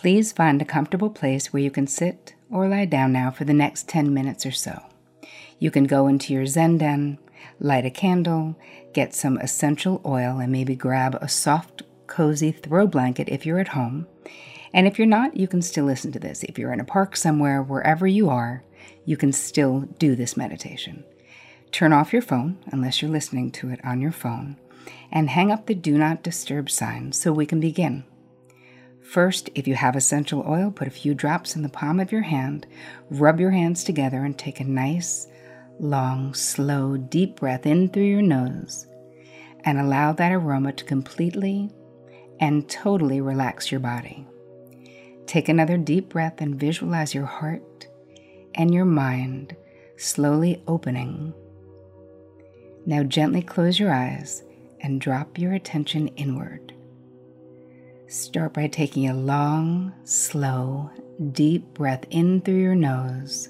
Please find a comfortable place where you can sit or lie down now for the next 10 minutes or so. You can go into your Zen den, light a candle, get some essential oil, and maybe grab a soft, cozy throw blanket if you're at home. And if you're not, you can still listen to this. If you're in a park somewhere, wherever you are, you can still do this meditation. Turn off your phone, unless you're listening to it on your phone, and hang up the Do Not Disturb sign so we can begin. First, if you have essential oil, put a few drops in the palm of your hand, rub your hands together, and take a nice, long, slow, deep breath in through your nose, and allow that aroma to completely and totally relax your body. Take another deep breath and visualize your heart and your mind slowly opening. Now gently close your eyes and drop your attention inward. Start by taking a long, slow, deep breath in through your nose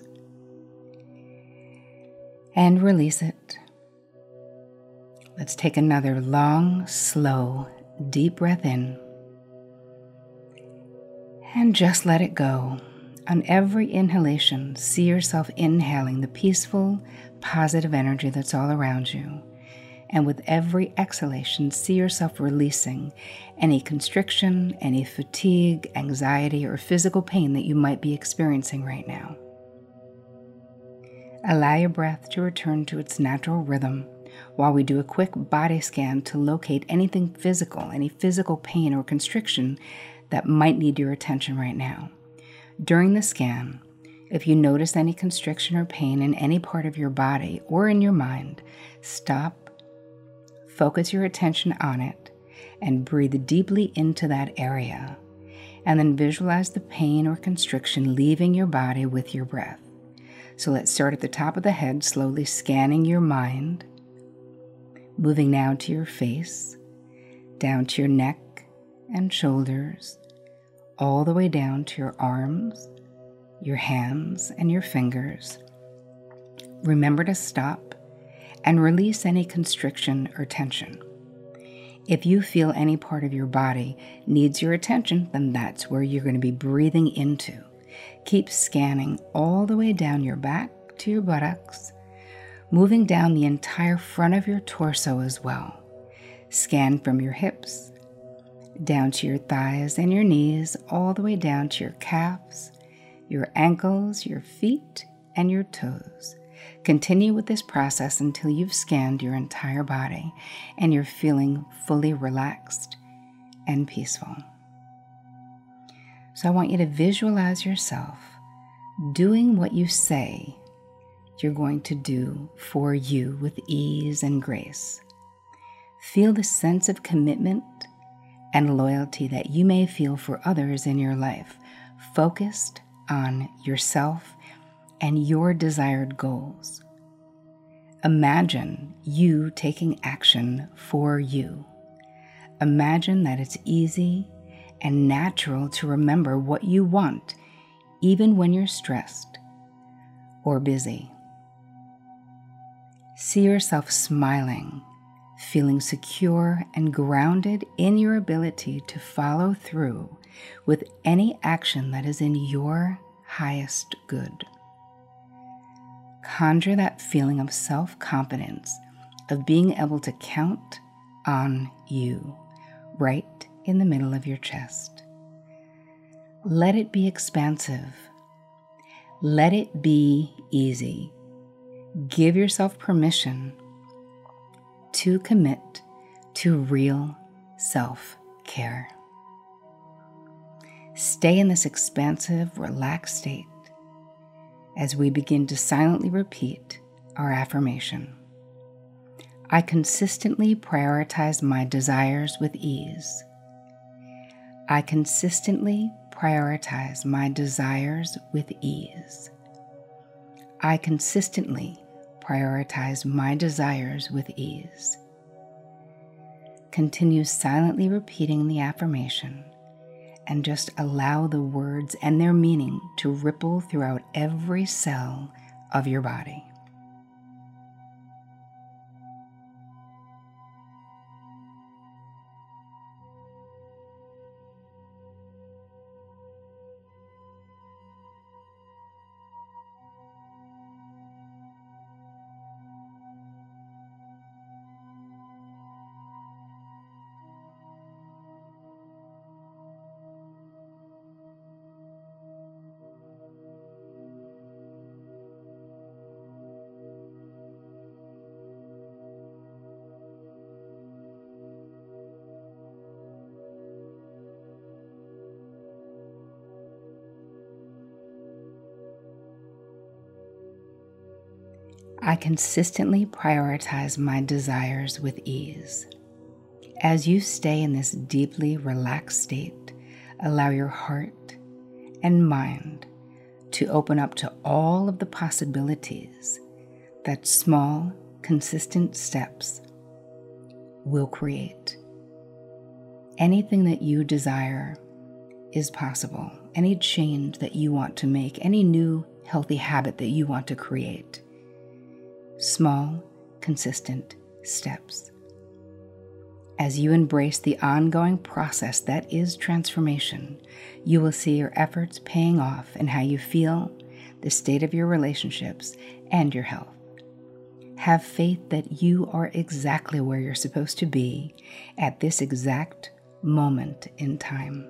and release it. Let's take another long, slow, deep breath in and just let it go. On every inhalation, see yourself inhaling the peaceful, positive energy that's all around you. And with every exhalation, see yourself releasing any constriction, any fatigue, anxiety, or physical pain that you might be experiencing right now. Allow your breath to return to its natural rhythm while we do a quick body scan to locate anything physical, any physical pain or constriction that might need your attention right now. During the scan, if you notice any constriction or pain in any part of your body or in your mind, stop. Focus your attention on it and breathe deeply into that area, and then visualize the pain or constriction leaving your body with your breath. So let's start at the top of the head, slowly scanning your mind, moving now to your face, down to your neck and shoulders, all the way down to your arms, your hands, and your fingers. Remember to stop and release any constriction or tension. If you feel any part of your body needs your attention, then that's where you're going to be breathing into. Keep scanning all the way down your back to your buttocks, moving down the entire front of your torso as well. Scan from your hips, down to your thighs and your knees, all the way down to your calves, your ankles, your feet, and your toes. Continue with this process until you've scanned your entire body and you're feeling fully relaxed and peaceful. So I want you to visualize yourself doing what you say you're going to do for you with ease and grace. Feel the sense of commitment and loyalty that you may feel for others in your life, focused on yourself and your desired goals. Imagine you taking action for you. Imagine that it's easy and natural to remember what you want, even when you're stressed or busy. See yourself smiling, feeling secure and grounded in your ability to follow through with any action that is in your highest good. Conjure that feeling of self-confidence, of being able to count on you, right in the middle of your chest. Let it be expansive. Let it be easy. Give yourself permission to commit to real self-care. Stay in this expansive, relaxed state as we begin to silently repeat our affirmation. I consistently prioritize my desires with ease. I consistently prioritize my desires with ease. I consistently prioritize my desires with ease. Continue silently repeating the affirmation and just allow the words and their meaning to ripple throughout every cell of your body. I consistently prioritize my desires with ease. As you stay in this deeply relaxed state, allow your heart and mind to open up to all of the possibilities that small, consistent steps will create. Anything that you desire is possible. Any change that you want to make, any new healthy habit that you want to create. Small, consistent steps. As you embrace the ongoing process that is transformation, you will see your efforts paying off in how you feel, the state of your relationships, and your health. Have faith that you are exactly where you're supposed to be at this exact moment in time.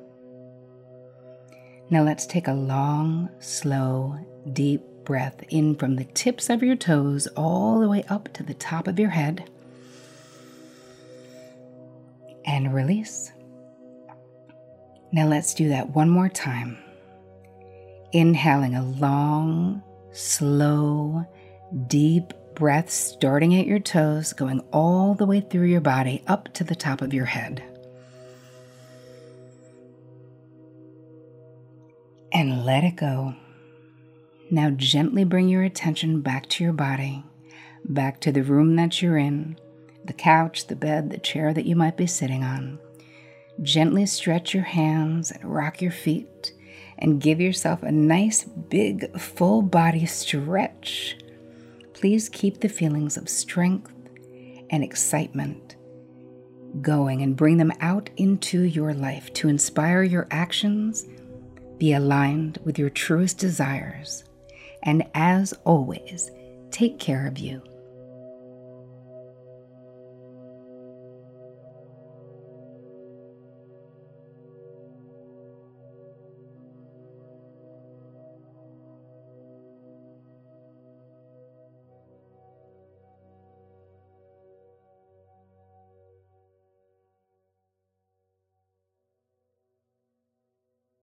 Now let's take a long, slow, deep breath in from the tips of your toes all the way up to the top of your head. And release. Now let's do that one more time. Inhaling a long, slow, deep breath starting at your toes, going all the way through your body up to the top of your head. And let it go. Now gently bring your attention back to your body, back to the room that you're in, the couch, the bed, the chair that you might be sitting on. Gently stretch your hands and rock your feet and give yourself a nice big full body stretch. Please keep the feelings of strength and excitement going and bring them out into your life to inspire your actions, be aligned with your truest desires, and as always, take care of you.